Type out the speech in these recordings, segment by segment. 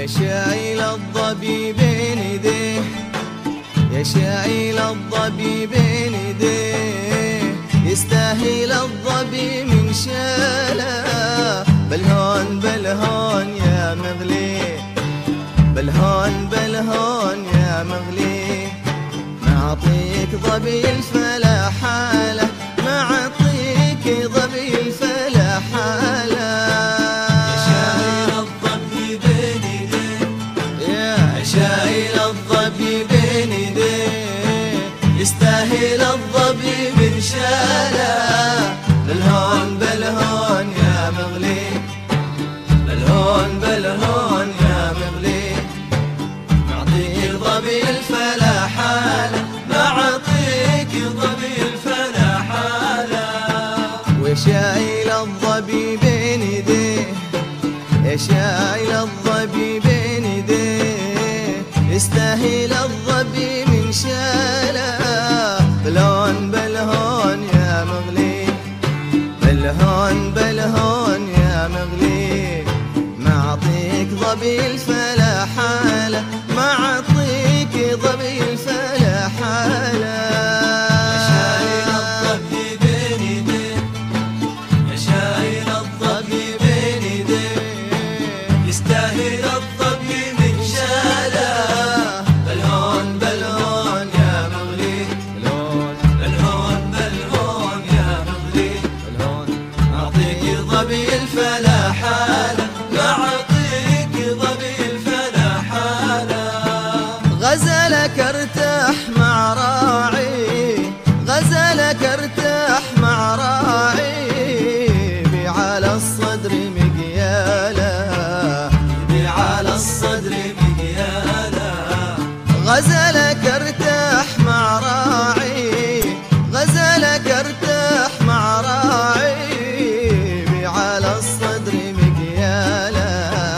شايل الظبي بين يديه، يا شايل الظبي بين يديه، يستاهل الظبي من شاله. بالهون بالهون يا مغلي، بالهون بالهون يا مغلي، معطيك ظبي الفلا حاله، معطيك ظبي الفلا حاله. شايل الظبي بين يديه، يستاهل الظبي من شاله. بالهون بالهون يا مغلي، بالهون بالهون يا مغلي، معطيك ظبي الفلا حاله، معطيك ظبي الفلا حاله. وشايل الظبي بين يديه، يا شايل الظبي بين يديه، يستاهل الظبي من شاله. بالهون بالهون يا مغلي، بالهون بالهون يا مغلي، معطيك ظبي الفلا حاله، معطيك ظبي الفلا حاله. شايل الظبي بين يديه، يا شايل الظبي بين يديه، يستاهل الظبي من شاله. بالهون بالهون يا مغلي، بالهون بالهون يا مغلي، معطيك ظبي الفلا حاله، معطيك ظبي الفلا حاله. غزلك ارتاح مع راعي، غزلك ارتاح مع راعي، بعلى الصدر مقياله، بعلى الصدر مقياله. غزلك ارتاح مع راعي، غزلك ارتاح مع راعي، بعلى الصدر مقياله،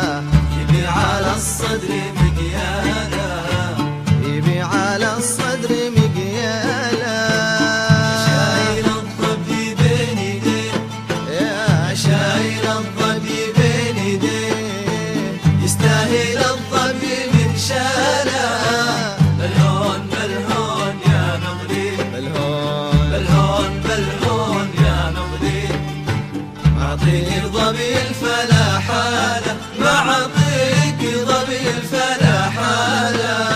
بعلى الصدر مقياله. بعلى الصدر مقياله. شايل الظبي بين يديه، يا شايل الظبي بين يديه، يستاهل الظبي من شاله. بالهون بالهون يا مغلي، بالهون بالهون بالهون يا مغلي، معطيك ظبي الفلا حاله، معطيك ظبي الفلا حاله.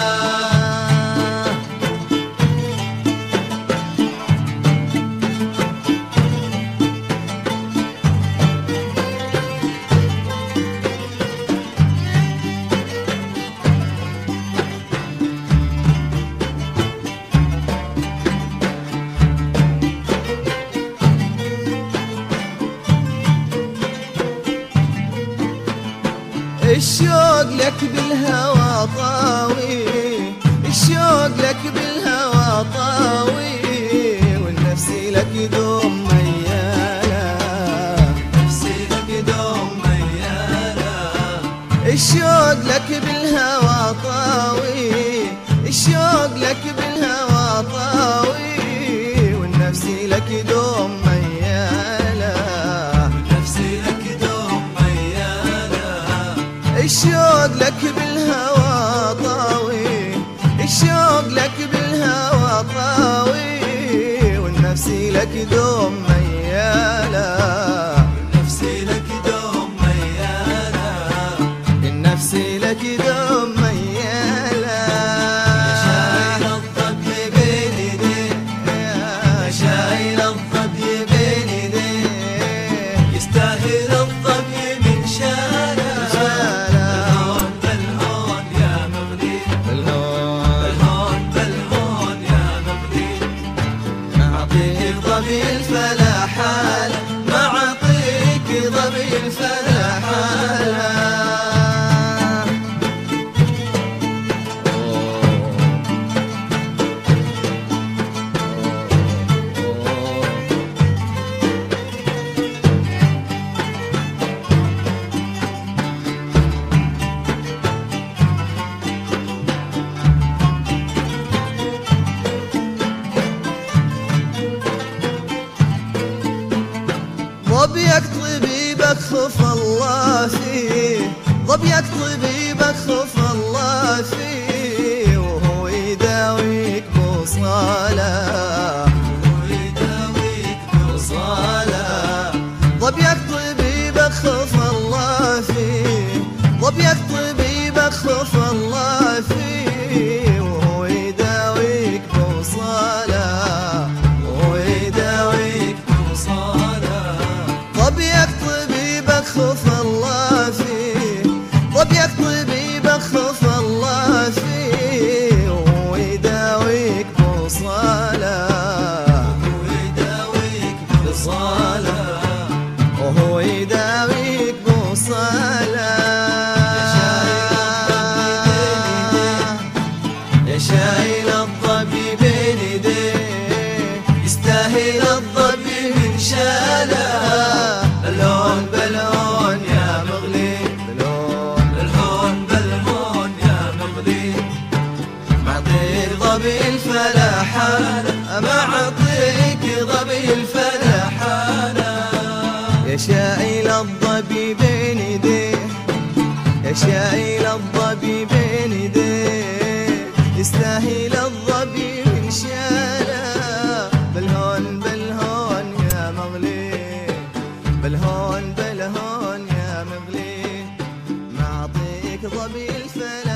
الشوق لك بالهوى طاوي، الشوق لك بالهوى طاوي، والنفس لك دوم ميالة، نفسي لك دوم ميالة. الشوق لك بالهوى طاوي، الشوق لك بالهوى طاوي، والنفس لك دوم ميالة، نفسي لك دوم ميالة. الشوق لك بالهوى طاوي، الشوق لك بالهوى طاوي، والنفس لك دوم ميالة، نفسي لك دوم ميالة. النفس لك دوم ميالة. شايل الظبي بين يديه، يا شايل الظبي بين يديه، يستاهل الظبي من شاله. بالهون بالهون يا مغلي، بالهون بالهون يا مغلي، معطيك ظبي الفلا حاله، معطيك ظبي الفلا حاله. ظبيك طبيبك خف الله فيه، ظبيك طبيبك خف بوصاله ويداويك بوصاله. ظبيك طبيبك خف الله فيه، ظبيك طبيبك خف الله فيه، وهو يداويك بوصاله، وهو يداويك بوصاله. ظبيك طبيبك خف الله فيه، ظبيك طبيبك خف الله فيه، وهو يداويك بوصاله، ويداويك بوصاله. وهو يداويك بوصاله. يا شايل الظبي بين يديه، يستاهل الظبي من شاله. بالهون بالهون يا مغلي، بالهون بالهون بالهون يا مغلي. معطيك ظبي الفلاحانة، معطيك ظبي الفلاحانة. يا شايل الظبي بين يديه، يا شايل الظبي بين يديه، يستاهل الظبي من شاله. بالهون بالهون يا مغلي، بالهون بالهون يا مغلي، معطيك ظبي الفلاحانة.